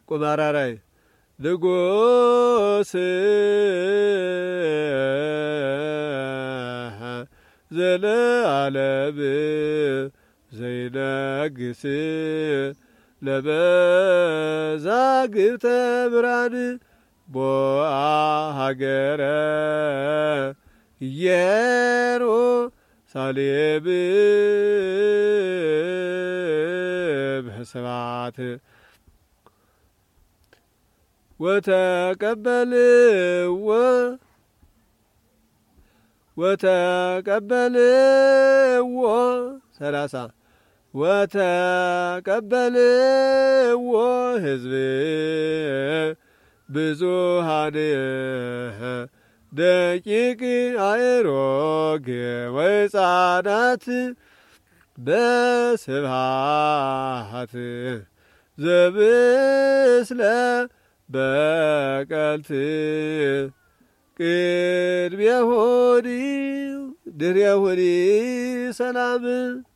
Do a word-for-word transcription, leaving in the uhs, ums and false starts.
ቁማራራይ ንጉሥ ዘለዓለም ዘይነግስ ለመዛግብተ ብርሃን ቦአ ሀገረ ኢየሩሳሌም በስብሐት ወተቀበልዎ ወተቀበልዎ ሰላሳ ወተቀበልዎ ሕዝብ ብዙኃን ደቂቅ አእሮግ ወሕፃናት በስብሐት ዘምስለ በቀልት ቅድሜሁኒ ድኅሬሁኒ ሰላም